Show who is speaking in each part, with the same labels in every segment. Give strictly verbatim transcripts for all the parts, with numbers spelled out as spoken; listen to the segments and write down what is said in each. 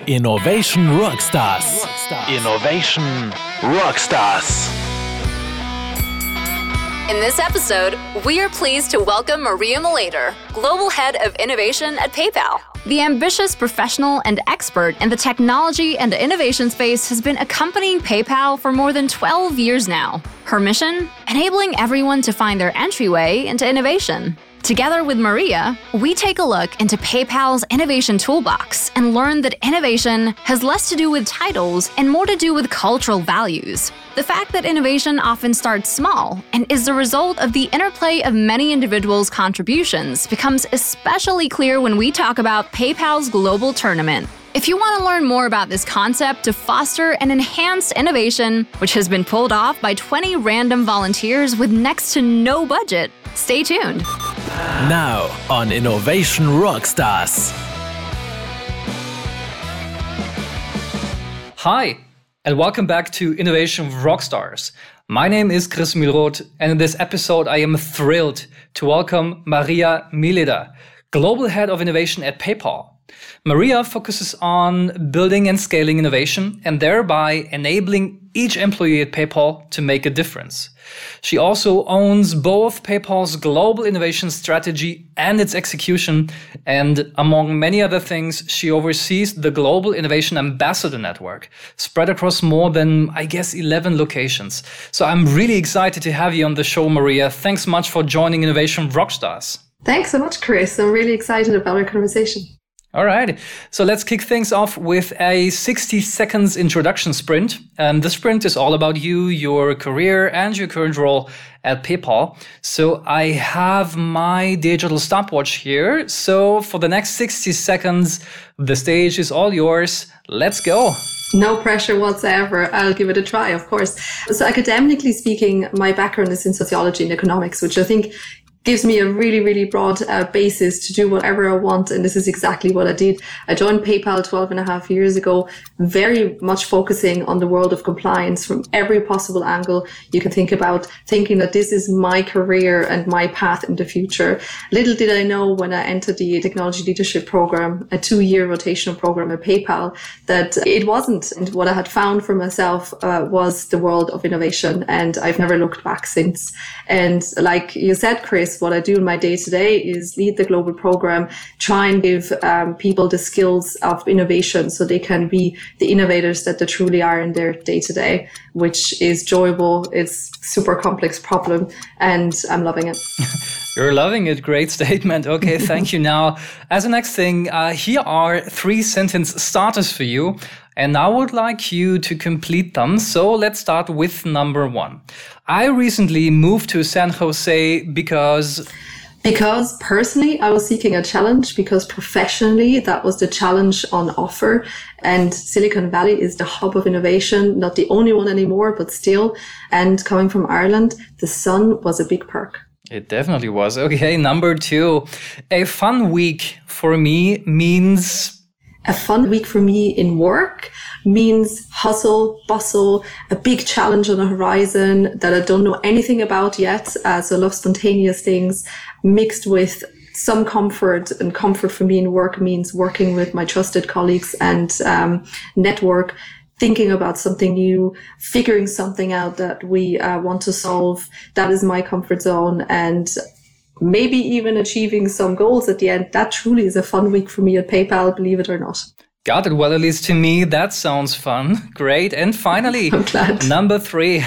Speaker 1: Innovation Rockstars. Innovation Rockstars.
Speaker 2: In this episode, we are pleased to welcome Maria Mlader, Global Head of Innovation at PayPal. The ambitious professional and expert in the technology and innovation space has been accompanying PayPal for more than twelve years now. Her mission? Enabling everyone to find their entryway into innovation. Together with Maria, we take a look into PayPal's innovation toolbox and learn that innovation has less to do with titles and more to do with cultural values. The fact that innovation often starts small and is the result of the interplay of many individuals' contributions becomes especially clear when we talk about PayPal's global tournament. If you want to learn more about this concept to foster and enhance innovation, which has been pulled off by twenty random volunteers with next to no budget, stay tuned.
Speaker 1: Now on Innovation Rockstars.
Speaker 3: Hi, and welcome back to Innovation Rockstars. My name is Chris Mühlroth, and in this episode I am thrilled to welcome Maria Mlader, Global Head of Innovation at PayPal. Maria focuses on building and scaling innovation and thereby enabling each employee at PayPal to make a difference. She also owns both PayPal's global innovation strategy and its execution, and among many other things, she oversees the Global Innovation Ambassador Network, spread across more than, I guess, eleven locations. So I'm really excited to have you on the show, Maria. Thanks much for joining Innovation Rockstars.
Speaker 4: Thanks so much, Chris. I'm really excited about our conversation.
Speaker 3: All right, so let's kick things off with a sixty seconds introduction sprint. And the sprint is all about you, your career, and your current role at PayPal. So I have my digital stopwatch here. So for the next sixty seconds, the stage is all yours. Let's go.
Speaker 4: No pressure whatsoever. I'll give it a try, of course. So academically speaking, my background is in sociology and economics, which I think gives me a really, really broad uh, basis to do whatever I want. And this is exactly what I did. I joined PayPal twelve and a half years ago, very much focusing on the world of compliance from every possible angle you can think about, thinking that this is my career and my path in the future. Little did I know when I entered the technology leadership program, a two-year rotational program at PayPal, that it wasn't. And what I had found for myself uh, was the world of innovation. And I've never looked back since. And like you said, Chris, what I do in my day-to-day is lead the global program, try and give um, people the skills of innovation so they can be the innovators that they truly are in their day-to-day, which is enjoyable. It's super complex problem, and I'm loving it.
Speaker 3: You're loving it. Great statement. Okay, thank you. Now, as the next thing, uh, here are three sentence starters for you, and I would like you to complete them. So let's start with number one. I recently moved to San Jose because...
Speaker 4: Because personally, I was seeking a challenge, because professionally, that was the challenge on offer. And Silicon Valley is the hub of innovation, not the only one anymore, but still. And coming from Ireland, the sun was a big perk.
Speaker 3: It definitely was. Okay, number two. A fun week for me means...
Speaker 4: A fun week for me in work means hustle, bustle, a big challenge on the horizon that I don't know anything about yet. Uh, so I love spontaneous things mixed with some comfort. And comfort for me in work means working with my trusted colleagues and um, network, thinking about something new, figuring something out that we uh, want to solve. That is my comfort zone. And maybe even achieving some goals at the end. That truly is a fun week for me at PayPal, believe it or not.
Speaker 3: Got it. Well, at least to me, that sounds fun. Great. And finally,
Speaker 4: I'm glad.
Speaker 3: Number three.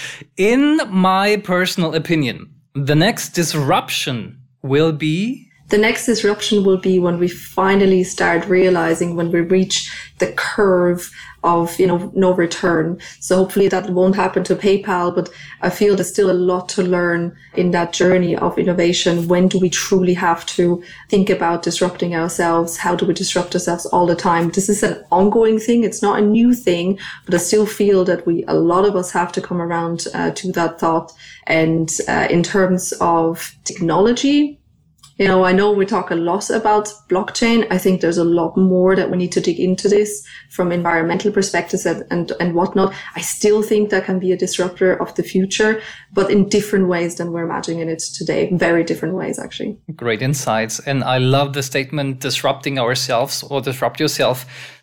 Speaker 3: In my personal opinion, the next disruption will be...
Speaker 4: The next disruption will be when we finally start realizing, when we reach the curve of, you know, no return. So hopefully that won't happen to PayPal, but I feel there's still a lot to learn in that journey of innovation. When do we truly have to think about disrupting ourselves? How do we disrupt ourselves all the time? This is an ongoing thing. It's not a new thing, but I still feel that we, a lot of us have to come around uh, to that thought. And uh, in terms of technology, you know, I know we talk a lot about blockchain. I think there's a lot more that we need to dig into this from environmental perspectives and, and, and whatnot. I still think that can be a disruptor of the future, but in different ways than we're imagining it today. Very different ways, actually.
Speaker 3: Great insights. And I love the statement, disrupting ourselves or disrupt yourself.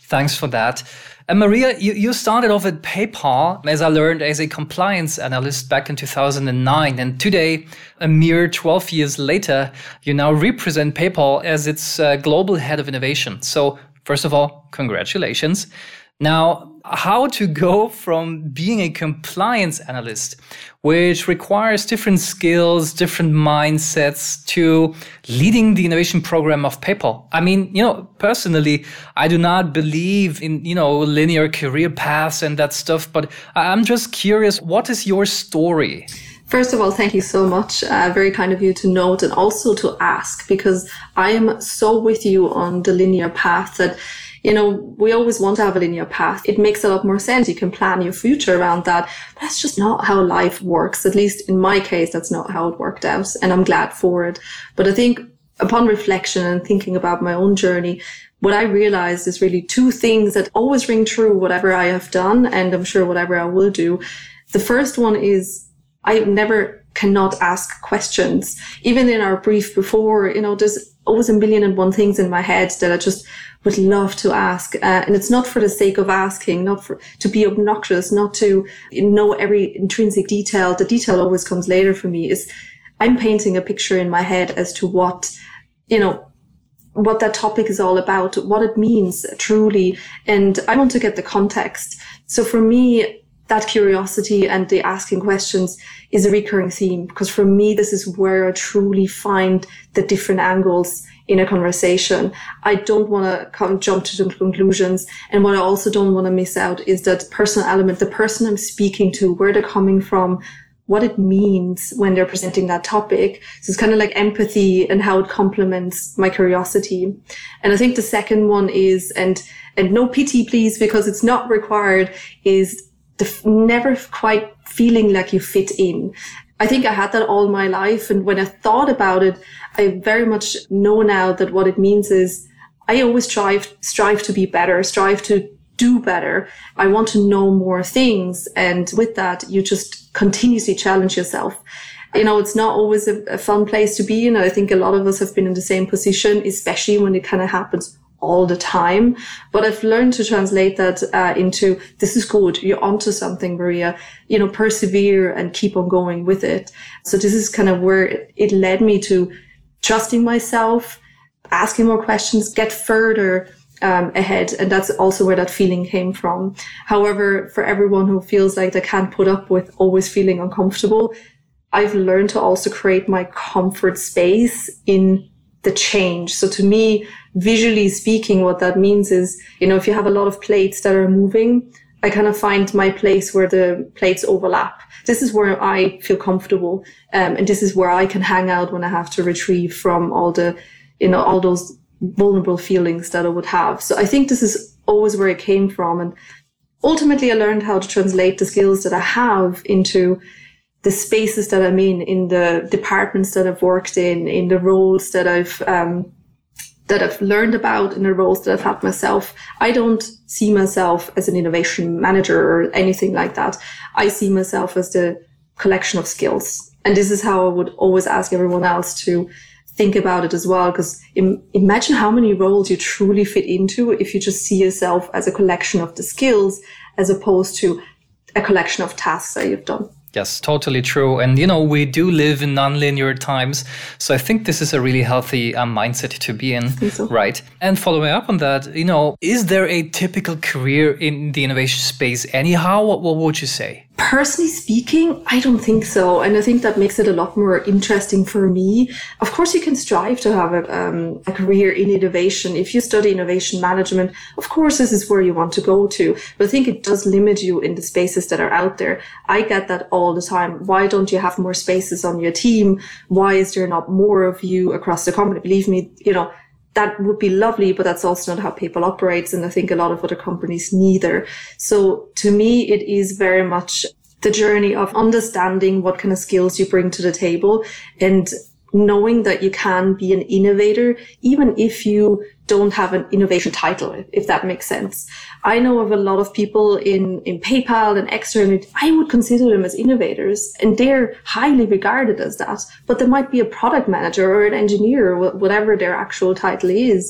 Speaker 3: Thanks for that. And Maria, you, you started off at PayPal, as I learned, as a compliance analyst back in two thousand nine. And today, a mere twelve years later, you now represent PayPal as its uh, global head of innovation. So first of all, congratulations. Now, how to go from being a compliance analyst, which requires different skills, different mindsets, to leading the innovation program of PayPal? I mean, you know, personally, I do not believe in, you know, linear career paths and that stuff, but I'm just curious, what is your story?
Speaker 4: First of all, thank you so much. Uh, very kind of you to note and also to ask, because I am so with you on the linear path that, you know, we always want to have a linear path. It makes a lot more sense. You can plan your future around that. But that's just not how life works. At least in my case, that's not how it worked out. And I'm glad for it. But I think upon reflection and thinking about my own journey, what I realized is really two things that always ring true, whatever I have done, and I'm sure whatever I will do. The first one is I never cannot ask questions. Even in our brief before, you know, there's always a million and one things in my head that I just would love to ask. Uh, and it's not for the sake of asking, not for to be obnoxious, not to know every intrinsic detail. The detail always comes later for me. Is I'm painting a picture in my head as to what, you know, what that topic is all about, what it means truly. And I want to get the context. So for me, that curiosity and the asking questions is a recurring theme, because for me, this is where I truly find the different angles in a conversation. I don't want to come jump to the conclusions. And what I also don't want to miss out is that personal element, the person I'm speaking to, where they're coming from, what it means when they're presenting that topic. So it's kind of like empathy and how it complements my curiosity. And I think the second one is, and, and no pity, please, because it's not required, is the f- never quite feeling like you fit in. I think I had that all my life. And when I thought about it, I very much know now that what it means is I always strive, strive to be better, strive to do better. I want to know more things. And with that, you just continuously challenge yourself. You know, it's not always a, a fun place to be in. I think a lot of us have been in the same position, especially when it kind of happens all the time. But I've learned to translate that uh, into, this is good. You're onto something, Maria. You know, persevere and keep on going with it. So this is kind of where it, it led me to trusting myself, asking more questions, get further um, ahead. And that's also where that feeling came from. However, for everyone who feels like they can't put up with always feeling uncomfortable, I've learned to also create my comfort space in the change. So to me, visually speaking, what that means is, you know, if you have a lot of plates that are moving, I kind of find my place where the plates overlap. This is where I feel comfortable. Um, and this is where I can hang out when I have to retrieve from all the, you know, all those vulnerable feelings that I would have. So I think this is always where it came from. And ultimately, I learned how to translate the skills that I have into the spaces that I'm in, in the departments that I've worked in, in the roles that I've, um, that I've learned about, in the roles that I've had myself. I don't see myself as an innovation manager or anything like that. I see myself as the collection of skills. And this is how I would always ask everyone else to think about it as well. Because im- imagine how many roles you truly fit into if you just see yourself as a collection of the skills as opposed to a collection of tasks that you've done.
Speaker 3: Yes, totally true. And, you know, we do live in nonlinear times. So I think this is a really healthy um, mindset to be in. I think so. Right. And following up on that, you know, is there a typical career in the innovation space anyhow? What, what would you say?
Speaker 4: Personally speaking, I don't think so. And I think that makes it a lot more interesting for me. Of course, you can strive to have a, um, a career in innovation. If you study innovation management, of course, this is where you want to go to. But I think it does limit you in the spaces that are out there. I get that all the time. Why don't you have more spaces on your team? Why is there not more of you across the company? Believe me, you know, that would be lovely, but that's also not how PayPal operates. And I think a lot of other companies neither. So to me, it is very much the journey of understanding what kind of skills you bring to the table and knowing that you can be an innovator, even if you don't have an innovation title, if that makes sense. I know of a lot of people in, in PayPal and externally, I would consider them as innovators, and they're highly regarded as that. But there might be a product manager or an engineer or whatever their actual title is.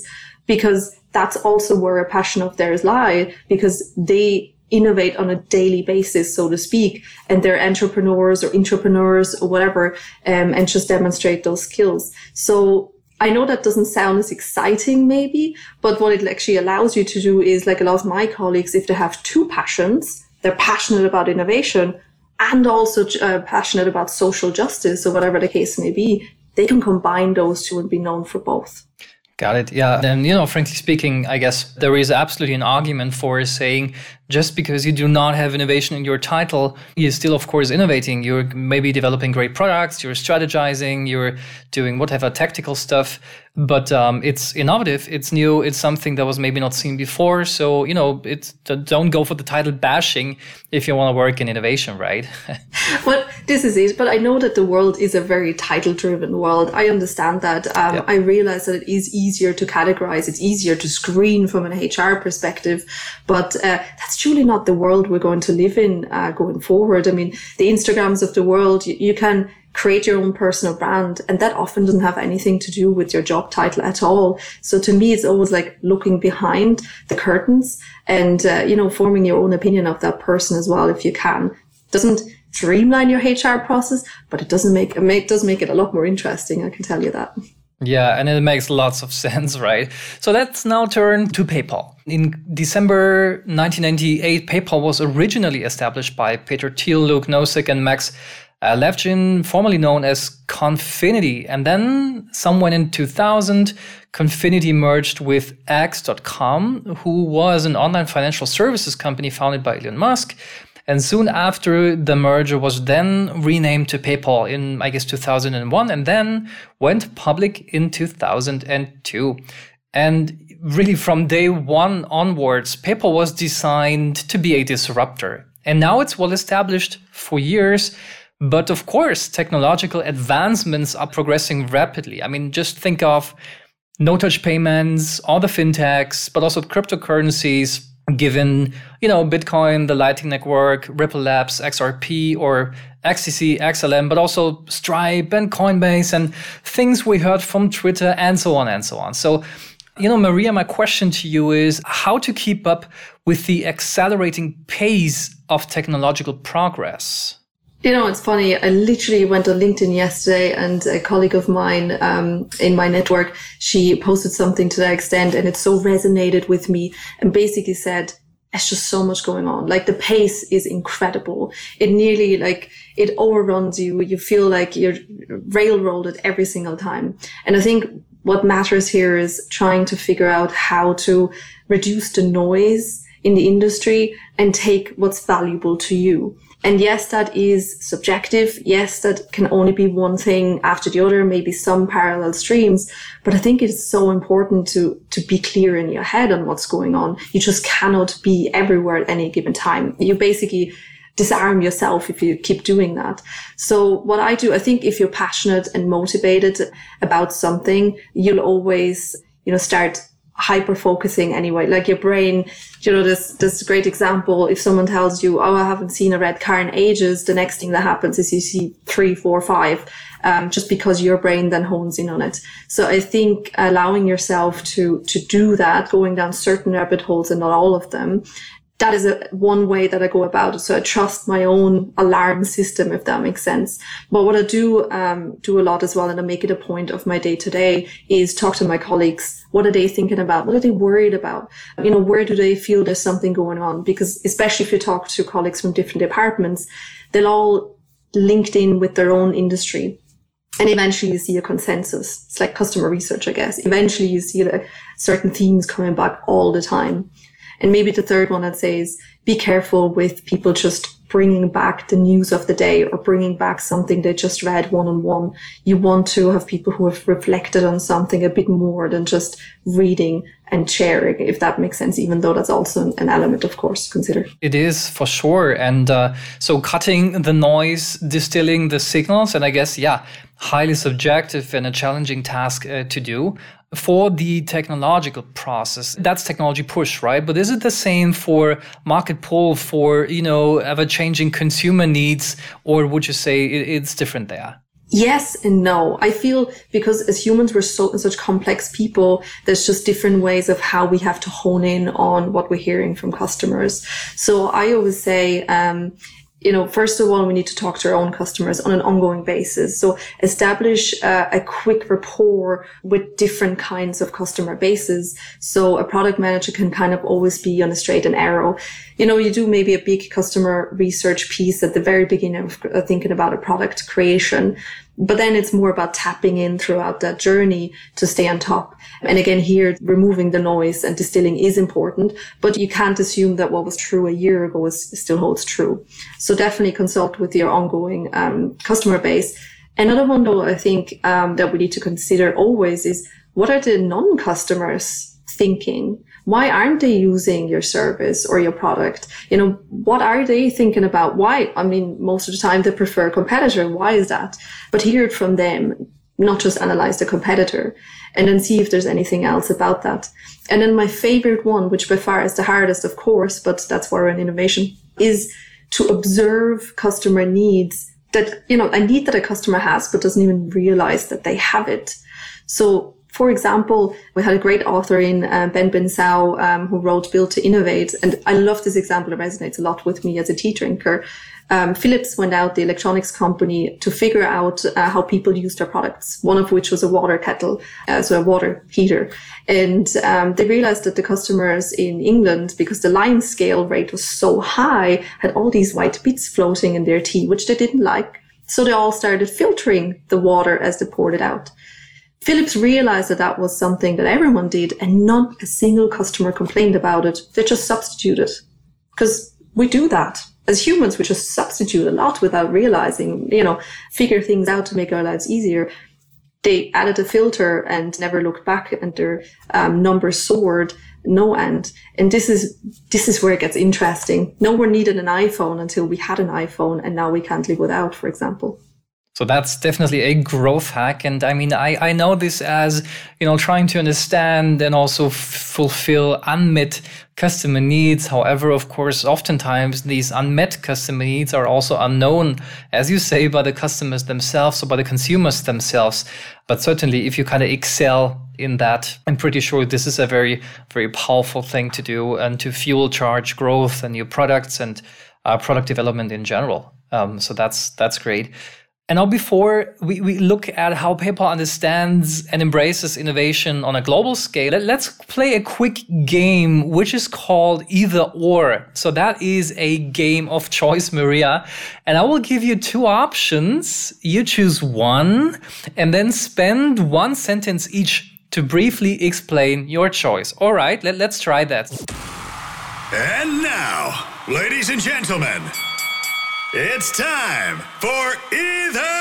Speaker 4: because that's also where a passion of theirs lie, because they innovate on a daily basis, so to speak, and they're entrepreneurs or intrapreneurs or whatever, um, and just demonstrate those skills. So I know that doesn't sound as exciting maybe, but what it actually allows you to do is, like a lot of my colleagues, if they have two passions, they're passionate about innovation and also uh, passionate about social justice or whatever the case may be, they can combine those two and be known for both.
Speaker 3: Got it. Yeah. And, you know, frankly speaking, I guess there is absolutely an argument for saying just because you do not have innovation in your title, you're still, of course, innovating. You're maybe developing great products, you're strategizing, you're doing whatever tactical stuff, but um, it's innovative, it's new, it's something that was maybe not seen before. So, you know, it's don't go for the title bashing if you want to work in innovation, right?
Speaker 4: Well, this is it. But I know that the world is a very title-driven world. I understand that. Um, yeah. I realize that it is easier to categorize. It's easier to screen from an H R perspective. But uh, that's truly not the world we're going to live in uh, going forward. I mean, the Instagrams of the world, you, you can create your own personal brand, and that often doesn't have anything to do with your job title at all. So to me, it's always like looking behind the curtains and, uh, you know, forming your own opinion of that person as well, if you can. Doesn't streamline your H R process, but it doesn't make it does make it a lot more interesting, I can tell you that.
Speaker 3: Yeah, and it makes lots of sense, right? So let's now turn to PayPal. In December nineteen ninety-eight, PayPal was originally established by Peter Thiel, Luke Nosek, and Max uh, Levchin, formerly known as Confinity. And then somewhere in two thousand, Confinity merged with X dot com, who was an online financial services company founded by Elon Musk. And soon after, the merger was then renamed to PayPal in, I guess, two thousand one, and then went public in two thousand two. And really from day one onwards, PayPal was designed to be a disruptor. And now it's well established for years. But of course, technological advancements are progressing rapidly. I mean, just think of no-touch payments, all the fintechs, but also cryptocurrencies, given, you know, Bitcoin, the Lightning Network, Ripple Labs, X R P, or X T C, X L M, but also Stripe and Coinbase and things we heard from Twitter and so on and so on. So, you know, Maria, my question to you is how to keep up with the accelerating pace of technological progress?
Speaker 4: You know, it's funny. I literally went on LinkedIn yesterday, and a colleague of mine um, in my network, she posted something to that extent, and it so resonated with me and basically said, there's just so much going on. Like, the pace is incredible. It nearly, like, it overruns you. You feel like you're railroaded every single time. And I think what matters here is trying to figure out how to reduce the noise in the industry and take what's valuable to you. And yes, that is subjective. Yes, that can only be one thing after the other, maybe some parallel streams. But I think it's so important to, to be clear in your head on what's going on. You just cannot be everywhere at any given time. You basically disarm yourself if you keep doing that. So what I do, I think if you're passionate and motivated about something, you'll always, you know, start hyper focusing anyway. Like your brain, you know, this this great example, if someone tells you, oh, I haven't seen a red car in ages, the next thing that happens is you see three, four, five, um, just because your brain then hones in on it. So I think allowing yourself to to do that, going down certain rabbit holes and not all of them, that is a, one way that I go about it. So I trust my own alarm system, if that makes sense. But what I do um, do a lot as well, and I make it a point of my day to day, is talk to my colleagues. What are they thinking about? What are they worried about? You know, where do they feel there's something going on? Because especially if you talk to colleagues from different departments, they'll all linked in with their own industry. And eventually you see a consensus. It's like customer research, I guess. Eventually you see the certain themes coming back all the time. And maybe the third one I'd say is be careful with people just bringing back the news of the day or bringing back something they just read one-on-one. You want to have people who have reflected on something a bit more than just reading and sharing, if that makes sense, even though that's also an element, of course, to consider.
Speaker 3: It is, for sure. And uh, so cutting the noise, distilling the signals, and I guess, yeah, highly subjective and a challenging task uh, to do. For the technological process, that's technology push, right? But is it the same for market pull, for, you know, ever-changing consumer needs, or would you say it's different there?
Speaker 4: Yes and no. I feel because as humans, we're so such complex people, there's just different ways of how we have to hone in on what we're hearing from customers. So I always say, um, you know, first of all, we need to talk to our own customers on an ongoing basis. So establish uh, a quick rapport with different kinds of customer bases. So a product manager can kind of always be on a straight and narrow. You know, you do maybe a big customer research piece at the very beginning of uh, thinking about a product creation. But then it's more about tapping in throughout that journey to stay on top. And again, here, removing the noise and distilling is important, but you can't assume that what was true a year ago is, still holds true. So definitely consult with your ongoing um, customer base. Another one, though, I think um, that we need to consider always is what are the non-customers thinking? Why aren't they using your service or your product? You know, what are they thinking about? Why? I mean, most of the time they prefer a competitor. Why is that? But hear it from them, not just analyze the competitor, and then see if there's anything else about that. And then my favorite one, which by far is the hardest, of course, but that's why we're in innovation, is to observe customer needs that, you know, a need that a customer has, but doesn't even realize that they have it. So, for example, we had a great author in uh, Ben Bin Sao um, who wrote Build to Innovate. And I love this example. It resonates a lot with me as a tea drinker. Um, Philips went out, the electronics company, to figure out uh, how people use their products, one of which was a water kettle, uh, so a water heater. And um, they realized that the customers in England, because the lime scale rate was so high, had all these white bits floating in their tea, which they didn't like. So they all started filtering the water as they poured it out. Philips realized that that was something that everyone did, and not a single customer complained about it. They just substituted. Because we do that. As humans, we just substitute a lot without realizing, you know, figure things out to make our lives easier. They added a filter and never looked back, and their um, numbers soared no end. And this is this is where it gets interesting. No one needed an iPhone until we had an iPhone, and now we can't live without, for example.
Speaker 3: So that's definitely a growth hack. And I mean, I, I know this as, you know, trying to understand and also f- fulfill unmet customer needs. However, of course, oftentimes these unmet customer needs are also unknown, as you say, by the customers themselves or by the consumers themselves. But certainly if you kind of excel in that, I'm pretty sure this is a very, very powerful thing to do and to fuel charge growth and new products and uh, product development in general. Um, so that's that's great. And now before we, we look at how PayPal understands and embraces innovation on a global scale, let's play a quick game, which is called Either Or. So that is a game of choice, Maria. And I will give you two options. You choose one and then spend one sentence each to briefly explain your choice. All right, let, let's try that.
Speaker 5: And now, ladies and gentlemen, it's time for Either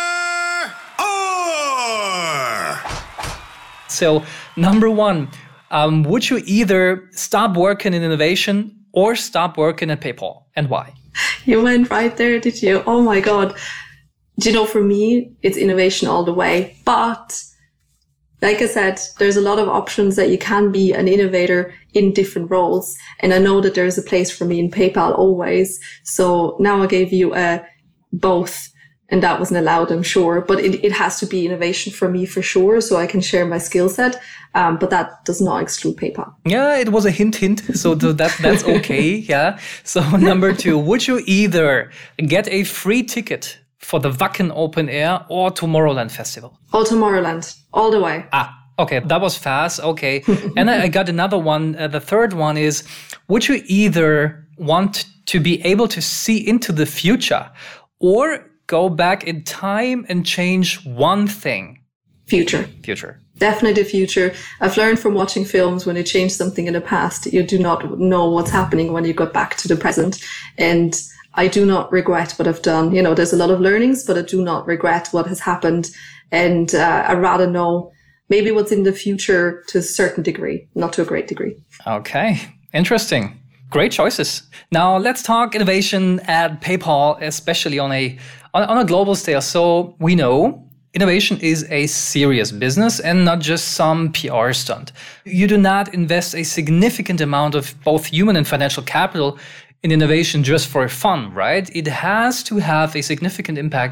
Speaker 5: Or!
Speaker 3: So, number one, um, would you either stop working in innovation or stop working at PayPal, and why?
Speaker 4: You went right there, did you? Oh my God. Do you know, for me, it's innovation all the way. But like I said, there's a lot of options that you can be an innovator in different roles. And I know that there's a place for me in PayPal always. So now I gave you a both, and that wasn't allowed, I'm sure. But it, it has to be innovation for me for sure, so I can share my skill set. Um, but that does not exclude PayPal.
Speaker 3: Yeah, it was a hint, hint. So that that's okay. Yeah. So number two, would you either get a free ticket for the Wacken Open Air or Tomorrowland Festival?
Speaker 4: Oh, Tomorrowland, all the way.
Speaker 3: Ah, okay, that was fast. Okay. And I, I got another one. Uh, the third one is, would you either want to be able to see into the future or go back in time and change one thing?
Speaker 4: Future.
Speaker 3: Future.
Speaker 4: Definitely the future. I've learned from watching films, when you change something in the past, you do not know what's happening when you go back to the present. And I do not regret what I've done. You know, there's a lot of learnings, but I do not regret what has happened. And uh, I'd rather know maybe what's in the future to a certain degree, not to a great degree.
Speaker 3: Okay, interesting. Great choices. Now let's talk innovation at PayPal, especially on a on, on a global scale. So we know innovation is a serious business and not just some P R stunt. You do not invest a significant amount of both human and financial capital in innovation just for fun, right? It has to have a significant impact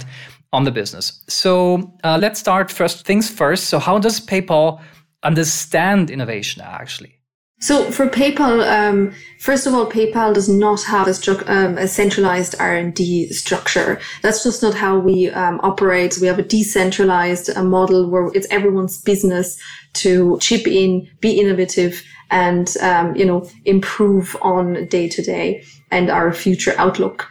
Speaker 3: on the business. So uh, let's start first things first. So how does PayPal understand innovation actually?
Speaker 4: So for PayPal, um, first of all, PayPal does not have a, stru- um, a centralized R and D structure. That's just not how we um, operate. We have a decentralized uh, model where it's everyone's business to chip in, be innovative, and um, you know improve on day to day and our future outlook.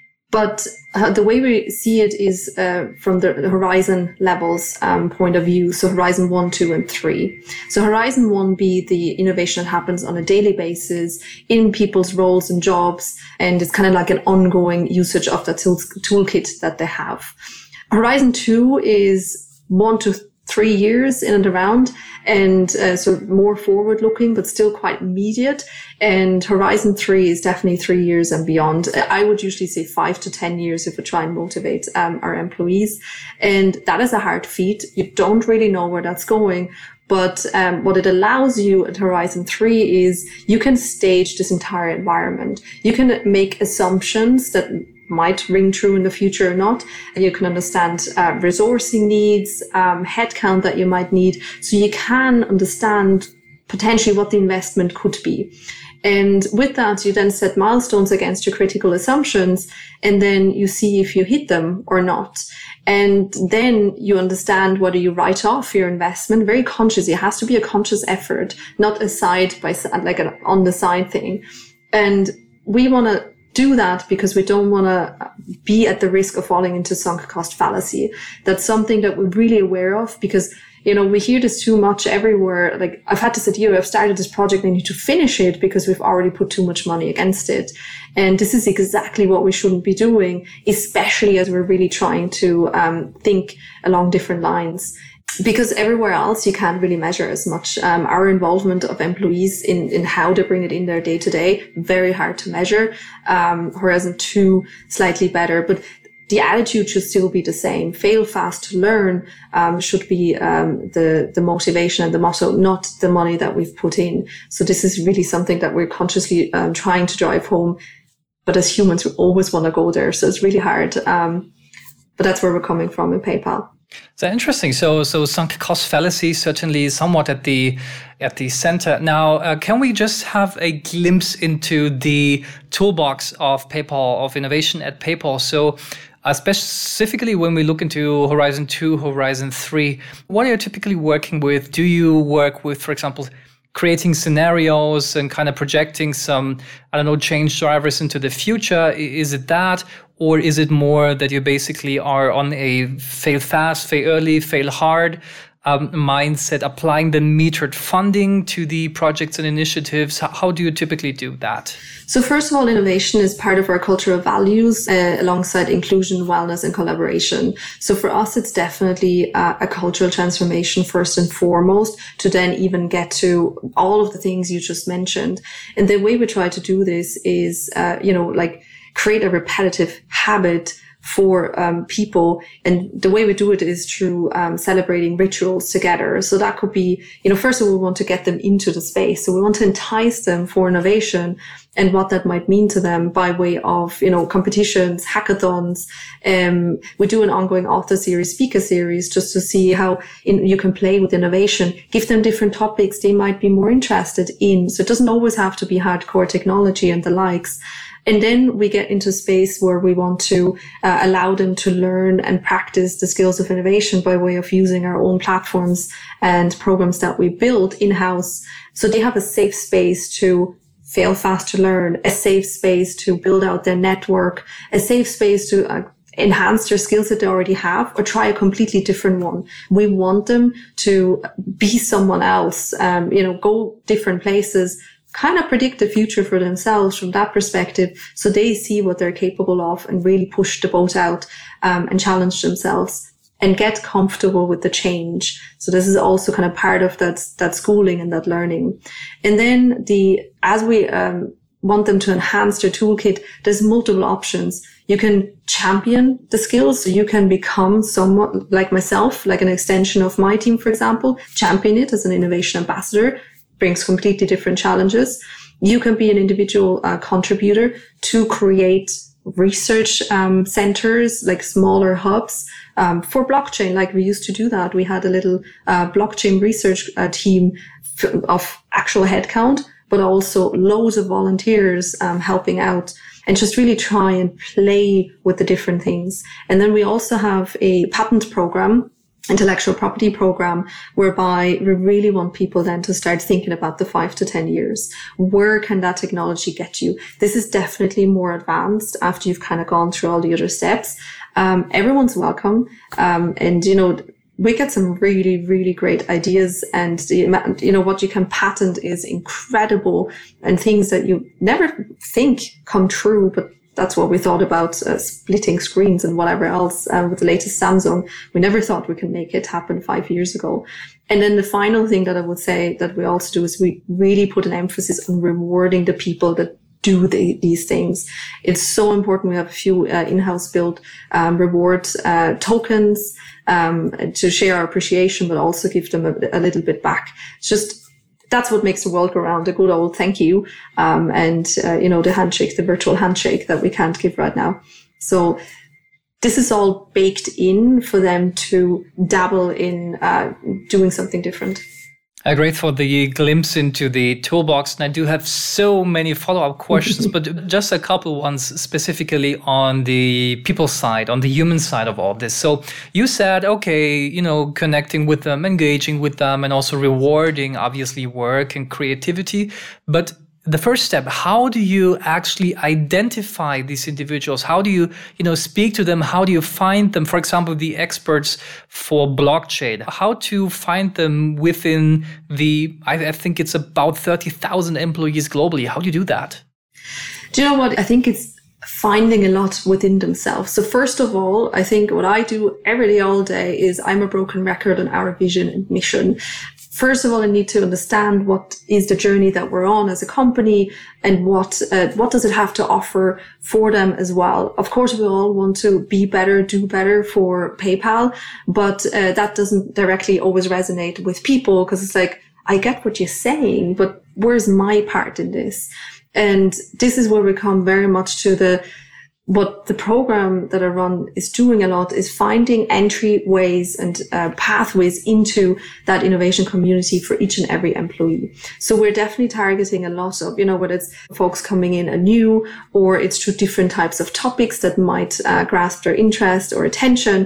Speaker 4: But uh, the way we see it is uh, from the Horizon levels um, point of view. So Horizon one, two, and three. So Horizon one be the innovation that happens on a daily basis in people's roles and jobs. And it's kind of like an ongoing usage of the tool- toolkit that they have. Horizon two is one to three years in and around, and uh, so more forward looking, but still quite immediate. And Horizon three is definitely three years and beyond. I would usually say five to ten years if we try and motivate um, our employees. And that is a hard feat. You don't really know where that's going. But um, what it allows you at Horizon three is you can stage this entire environment. You can make assumptions that might ring true in the future or not. And you can understand uh, resourcing needs, um, headcount that you might need. So you can understand potentially what the investment could be. And with that, you then set milestones against your critical assumptions, and then you see if you hit them or not. And then you understand whether you write off your investment very consciously. It has to be a conscious effort, not a side by side, like an on the side thing. And we want to do that because we don't want to be at the risk of falling into sunk cost fallacy. That's something that we're really aware of because, you know, we hear this too much everywhere. Like, I've had to say to you, I've started this project, I need to finish it because we've already put too much money against it. And this is exactly what we shouldn't be doing, especially as we're really trying to um, think along different lines. Because everywhere else, you can't really measure as much. Um, our involvement of employees in, in how they bring it in their day to day, very hard to measure. Um, Horizon two, slightly better, but the attitude should still be the same. Fail fast to learn um, should be um, the, the motivation and the motto, not the money that we've put in. So this is really something that we're consciously um, trying to drive home. But as humans, we always want to go there. So it's really hard. Um, but that's where we're coming from in PayPal.
Speaker 3: So interesting. So, so sunk cost fallacy certainly somewhat at the at the center. Now, uh, can we just have a glimpse into the toolbox of PayPal, of innovation at PayPal? So, uh, specifically when we look into Horizon two, Horizon three, what are you typically working with? Do you work with, for example, creating scenarios and kind of projecting some, I don't know, change drivers into the future? Is it that? Or is it more that you basically are on a fail fast, fail early, fail hard um, mindset, applying the metered funding to the projects and initiatives? How, how do you typically do that?
Speaker 4: So first of all, innovation is part of our cultural values uh, alongside inclusion, wellness, and collaboration. So for us, it's definitely uh, a cultural transformation first and foremost, to then even get to all of the things you just mentioned. And the way we try to do this is, uh, you know, like, create a repetitive habit for um, people. And the way we do it is through um, celebrating rituals together. So that could be, you know, first of all, we want to get them into the space. So we want to entice them for innovation and what that might mean to them by way of, you know, competitions, hackathons. Um, we do an ongoing author series, speaker series, just to see how in, you can play with innovation, give them different topics they might be more interested in. So it doesn't always have to be hardcore technology and the likes. And then we get into space where we want to uh, allow them to learn and practice the skills of innovation by way of using our own platforms and programs that we build in-house. So they have a safe space to fail fast to learn, a safe space to build out their network, a safe space to uh, enhance their skills that they already have, or try a completely different one. We want them to be someone else, um, you know, go different places, kind of predict the future for themselves from that perspective, so they see what they're capable of and really push the boat out um, and challenge themselves and get comfortable with the change. So this is also kind of part of that that schooling and that learning. And then the as we um, want them to enhance their toolkit, there's multiple options. You can champion the skills, so you can become somewhat like myself, like an extension of my team, for example, champion it as an innovation ambassador. Brings completely different challenges. You can be an individual uh, contributor to create research um, centers, like smaller hubs, Um, for blockchain, like we used to do that, we had a little uh, blockchain research uh, team f- of actual headcount, but also loads of volunteers um, helping out and just really try and play with the different things. And then we also have a patent program, intellectual property program, whereby we really want people then to start thinking about the five to ten years. Where can that technology get you? This is definitely more advanced after you've kind of gone through all the other steps. Um, everyone's welcome. Um, and, you know, we get some really, really great ideas, and the, you know, what you can patent is incredible, and things that you never think come true, but that's what we thought about uh, splitting screens and whatever else uh, with the latest Samsung. We never thought we could make it happen five years ago. And then the final thing that I would say that we also do is we really put an emphasis on rewarding the people that do the, these things. It's so important. We have a few uh, in-house built um, reward uh, tokens um, to share our appreciation, but also give them a, a little bit back. It's just that's what makes the world go round, a good old thank you. Um, and, uh, you know, the handshake, the virtual handshake that we can't give right now. So this is all baked in for them to dabble in uh, doing something different.
Speaker 3: Uh, great for the glimpse into the toolbox. And I do have so many follow-up questions, but just a couple ones specifically on the people side, on the human side of all this. So you said, okay, you know, connecting with them, engaging with them, and also rewarding, obviously, work and creativity. But the first step, how do you actually identify these individuals? How do you, you know, speak to them? How do you find them? For example, the experts for blockchain, how to find them within the, I, I think it's about thirty thousand employees globally. How do you do that?
Speaker 4: Do you know what? I think it's finding a lot within themselves. So first of all, I think what I do every day, all day is I'm a broken record on our vision and mission. First of all, I need to understand what is the journey that we're on as a company, and what uh, what does it have to offer for them as well. Of course, we all want to be better, do better for PayPal, but uh, that doesn't directly always resonate with people, because it's like, I get what you're saying, but where's my part in this? And this is where we come very much to the what the program that I run is doing a lot, is finding entryways and uh, pathways into that innovation community for each and every employee. So we're definitely targeting a lot of, you know, whether it's folks coming in anew, or it's through different types of topics that might uh, grasp their interest or attention,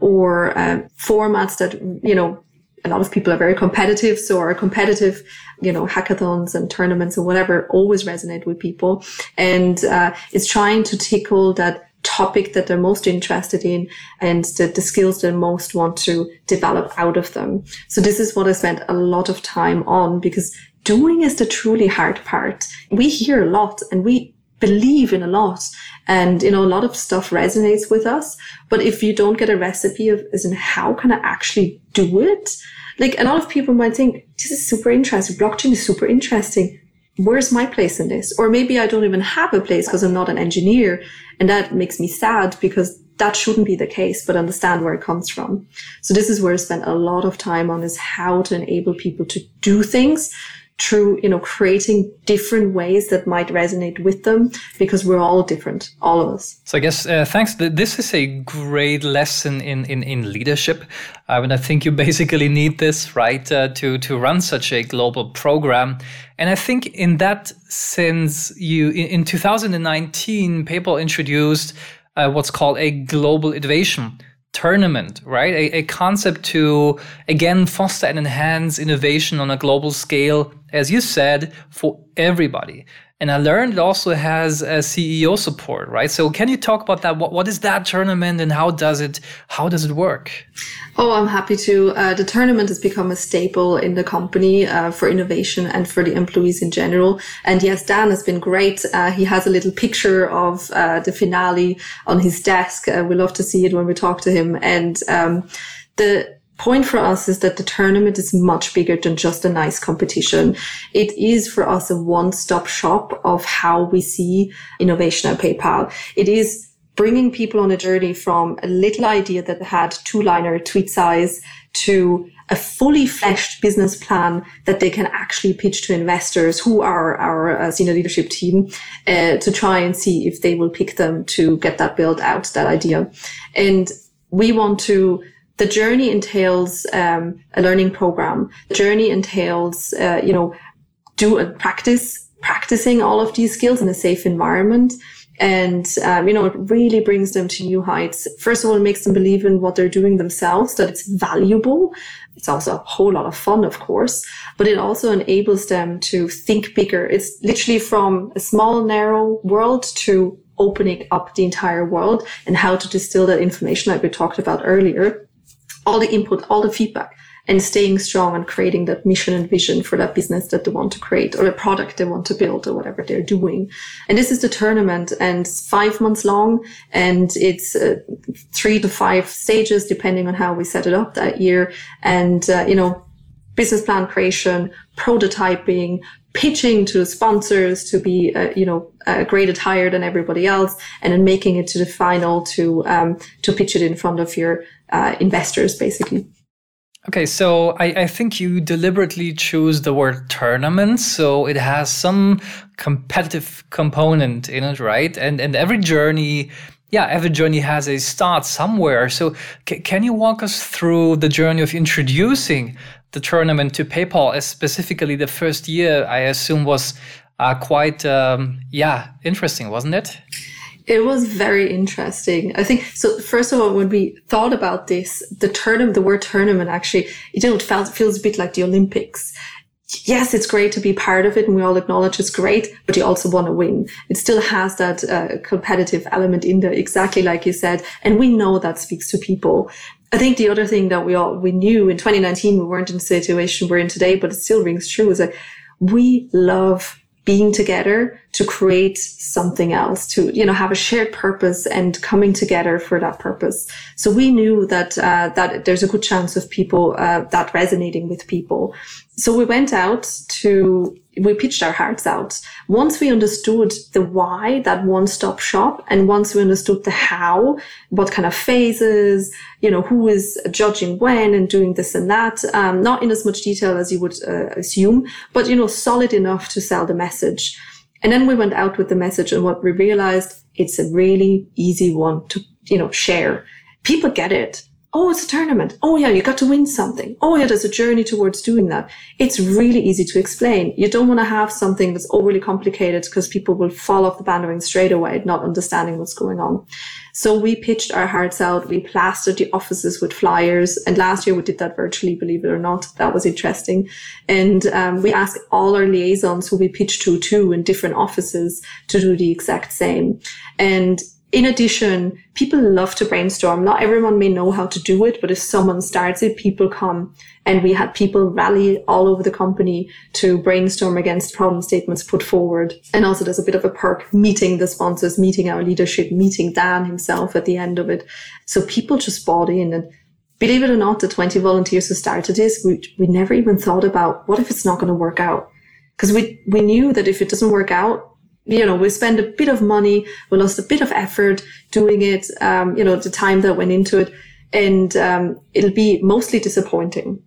Speaker 4: or uh, formats that, you know, a lot of people are very competitive. So our competitive, you know, hackathons and tournaments or whatever always resonate with people. And uh, it's trying to tickle that topic that they're most interested in, and the, the skills they most want to develop out of them. So this is what I spent a lot of time on, because doing is the truly hard part. We hear a lot and we believe in a lot, and, you know, a lot of stuff resonates with us. But if you don't get a recipe of as in how can I actually do it, like a lot of people might think this is super interesting. Blockchain is super interesting. Where's my place in this? Or maybe I don't even have a place because I'm not an engineer, and that makes me sad, because that shouldn't be the case, but understand where it comes from. So this is where I spent a lot of time on, is how to enable people to do things through, you know, creating different ways that might resonate with them, because we're all different, all of us.
Speaker 3: So I guess, uh, thanks. This is a great lesson in, in, in leadership. Uh, and I think you basically need this, right, uh, to, to run such a global program. And I think in that sense, you in, in two thousand nineteen, PayPal introduced uh, what's called a global innovation tournament, right? A, a concept to, again, foster and enhance innovation on a global scale, as you said, for everybody. And I learned it also has a C E O support, right? So can you talk about that? What, what is that tournament, and how does it, how does it work?
Speaker 4: Oh, I'm happy to. Uh, the tournament has become a staple in the company uh, for innovation and for the employees in general. And yes, Dan has been great. Uh, he has a little picture of uh, the finale on his desk. Uh, we love to see it when we talk to him. And um, the point for us is that the tournament is much bigger than just a nice competition. It is for us a one-stop shop of how we see innovation at PayPal. It is bringing people on a journey from a little idea that had two-liner tweet size to a fully fleshed business plan that they can actually pitch to investors, who are our uh, senior leadership team, uh, to try and see if they will pick them to get that build out, that idea. And we want to, the journey entails um, a learning program. The journey entails, uh, you know, do a practice, practicing all of these skills in a safe environment. And, um, you know, it really brings them to new heights. First of all, it makes them believe in what they're doing themselves, that it's valuable. It's also a whole lot of fun, of course, but it also enables them to think bigger. It's literally from a small, narrow world to opening up the entire world, and how to distill that information like we talked about earlier, all the input, all the feedback, and staying strong and creating that mission and vision for that business that they want to create, or a product they want to build, or whatever they're doing. And this is the tournament, and it's five months long, and it's uh, three to five stages, depending on how we set it up that year. And, uh, you know, business plan creation, prototyping, pitching to sponsors to be, uh, you know, uh, graded higher than everybody else, and then making it to the final to, um, to pitch it in front of your, uh, investors, basically.
Speaker 3: Okay, so I, I think you deliberately choose the word tournament, so it has some competitive component in it, right? And and every journey, yeah, every journey has a start somewhere. So c- can you walk us through the journey of introducing the tournament to PayPal? As specifically, the first year, I assume, was uh, quite, um, yeah, interesting, wasn't it?
Speaker 4: It was very interesting. I think, so first of all, when we thought about this, the tournament, the word tournament actually, you know, it felt, feels a bit like the Olympics. Yes, it's great to be part of it, and we all acknowledge it's great, but you also want to win. It still has that uh, competitive element in there, exactly like you said. And we know that speaks to people. I think the other thing that we all, we knew in twenty nineteen, we weren't in the situation we're in today, but it still rings true, is that we love being together to create something else, to, you know, have a shared purpose and coming together for that purpose. So we knew that, uh, that there's a good chance of people, uh, that resonating with people. So we went out to, we pitched our hearts out. Once we understood the why, that one-stop shop, and once we understood the how, what kind of phases, you know, who is judging when and doing this and that, um, not in as much detail as you would uh, assume, but, you know, solid enough to sell the message. And then we went out with the message, and what we realized, it's a really easy one to, you know, share. People get it. Oh, it's a tournament. Oh, yeah, you got to win something. Oh, yeah, there's a journey towards doing that. It's really easy to explain. You don't want to have something that's overly complicated, because people will fall off the bandwagon straight away, not understanding what's going on. So we pitched our hearts out. We plastered the offices with flyers. And last year we did that virtually, believe it or not. That was interesting. And um, we asked all our liaisons who we pitched to, too, in different offices, to do the exact same. And in addition, people love to brainstorm. Not everyone may know how to do it, but if someone starts it, people come. And we had people rally all over the company to brainstorm against problem statements put forward. And also there's a bit of a perk, meeting the sponsors, meeting our leadership, meeting Dan himself at the end of it. So people just bought in. And believe it or not, the twenty volunteers who started this, we, we never even thought about, what if it's not going to work out? Because we, we knew that if it doesn't work out, you know, we spend a bit of money, we lost a bit of effort doing it, um, you know, the time that went into it, and um, it'll be mostly disappointing.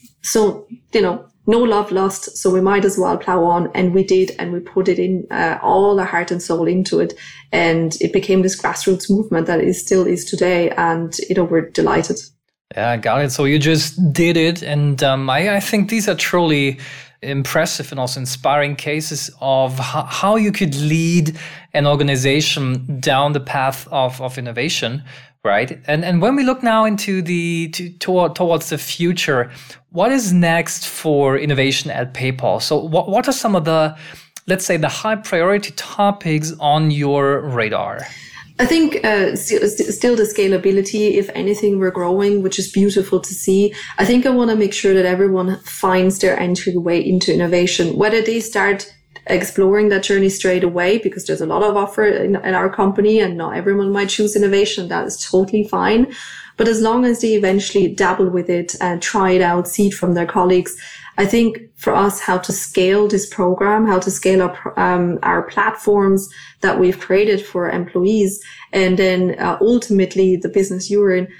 Speaker 4: So, you know, no love lost, so we might as well plow on, and we did, and we put it in, uh, all our heart and soul into it, and it became this grassroots movement that is still is today, and, you know, we're delighted.
Speaker 3: Yeah, got it. So you just did it, and um, I, I think these are truly impressive and also inspiring cases of how, how you could lead an organization down the path of, of innovation, right? And and when we look now into the to, toward, towards the future, what is next for innovation at PayPal? So what what are some of the, let's say, the high priority topics on your radar?
Speaker 4: I think uh, st- st- still the scalability, if anything, we're growing, which is beautiful to see. I think I want to make sure that everyone finds their entryway into innovation, whether they start exploring that journey straight away, because there's a lot of offer in, in our company and not everyone might choose innovation. That is totally fine. But as long as they eventually dabble with it and try it out, see it from their colleagues, I think for us, how to scale this program, how to scale up um, our platforms that we've created for employees, and then uh, ultimately the business you're in,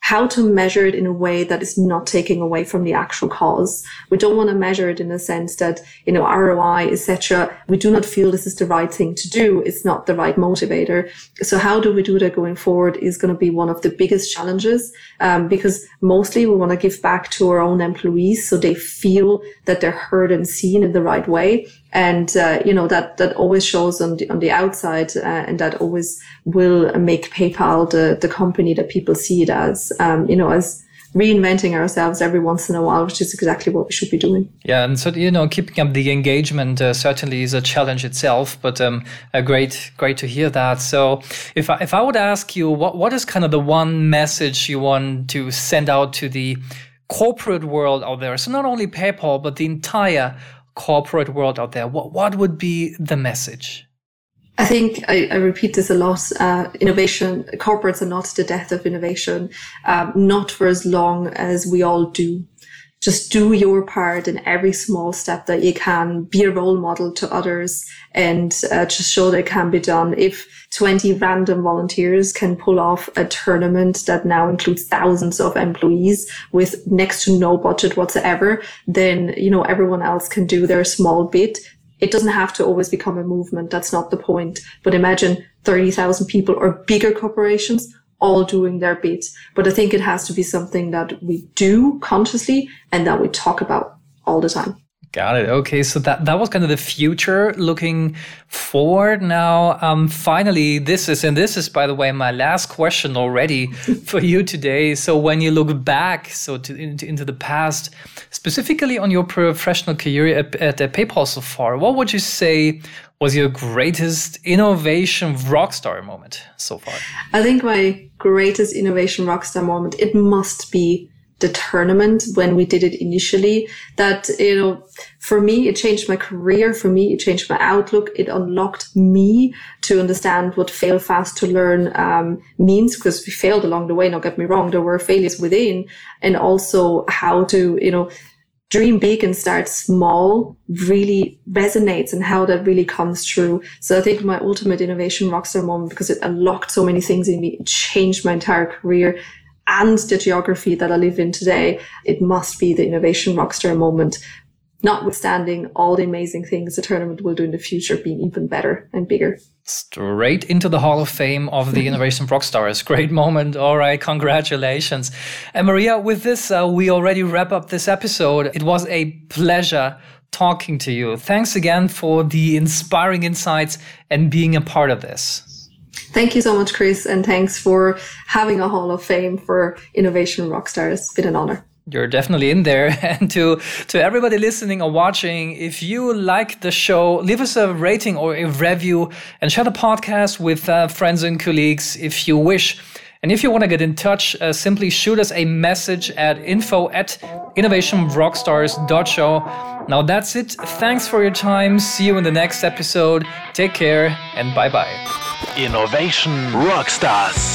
Speaker 4: how to measure it in a way that is not taking away from the actual cause. We don't want to measure it in the sense that, you know, R O I, et cetera. We do not feel this is the right thing to do. It's not the right motivator. So how do we do that going forward is going to be one of the biggest challenges, um, because mostly we want to give back to our own employees so they feel that they're heard and seen in the right way. And, uh, you know, that, that always shows on the, on the outside, uh, and that always will make PayPal the, the company that people see it as, um, you know, as reinventing ourselves every once in a while, which is exactly what we should be doing.
Speaker 3: Yeah, and so, you know, keeping up the engagement uh, certainly is a challenge itself, but um, uh, great, great to hear that. So if I, if I would ask you, what what is kind of the one message you want to send out to the corporate world out there? So not only PayPal, but the entire corporate world out there, what what would be the message?
Speaker 4: I think I, I repeat this a lot. Uh, innovation, corporates are not the death of innovation, um, not for as long as we all do. Just do your part in every small step that you can. Be a role model to others, and uh, just show that it can be done. If twenty random volunteers can pull off a tournament that now includes thousands of employees with next to no budget whatsoever, then, you know, everyone else can do their small bit. It doesn't have to always become a movement. That's not the point. But imagine thirty thousand people or bigger corporations all doing their bit. But I think it has to be something that we do consciously and that we talk about all the time.
Speaker 3: Got it. Okay, so that, that was kind of the future looking forward. Now, um, finally, this is, and this is, by the way, my last question already for you today. So when you look back, so to, into, into the past, specifically on your professional career at, at, at PayPal so far, what would you say was your greatest innovation rockstar moment so far?
Speaker 4: I think my greatest innovation rockstar moment, it must be the tournament when we did it initially. That, you know, for me, it changed my career. For me, it changed my outlook. It unlocked me to understand what fail fast to learn um, means, because we failed along the way. Don't get me wrong. There were failures within, and also how to, you know, dream big and start small really resonates, and how that really comes true. So I think my ultimate innovation rockstar moment, because it unlocked so many things in me, it changed my entire career and the geography that I live in today, it must be the innovation rockstar moment, notwithstanding all the amazing things the tournament will do in the future being even better and bigger.
Speaker 3: Straight into the Hall of Fame of the Innovation Rockstars. Great moment. All right, congratulations. And Maria, with this, uh, we already wrap up this episode. It was a pleasure talking to you. Thanks again for the inspiring insights and being a part of this.
Speaker 4: Thank you so much, Chris, and thanks for having a Hall of Fame for Innovation Rockstars. It's been an honor.
Speaker 3: You're definitely in there. And to, to everybody listening or watching, if you like the show, leave us a rating or a review and share the podcast with uh, friends and colleagues if you wish. And if you want to get in touch, uh, simply shoot us a message at info at innovation rockstars dot show. Now that's it. Thanks for your time. See you in the next episode. Take care and bye-bye.
Speaker 1: Innovation Rockstars.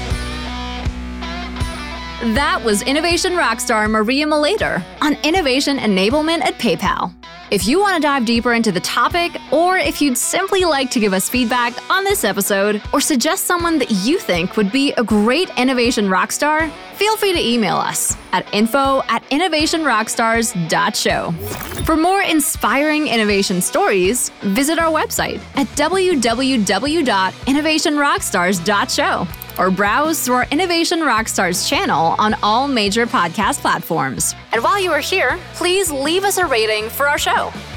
Speaker 2: That was Innovation Rockstar Maria Malader on Innovation Enablement at PayPal. If you want to dive deeper into the topic, or if you'd simply like to give us feedback on this episode, or suggest someone that you think would be a great innovation rockstar, feel free to email us at info at innovation rockstars dot show. For more inspiring innovation stories, visit our website at w w w dot innovation rockstars dot show or browse through our Innovation Rockstars channel on all major podcast platforms. And while you are here, please leave us a rating for our show.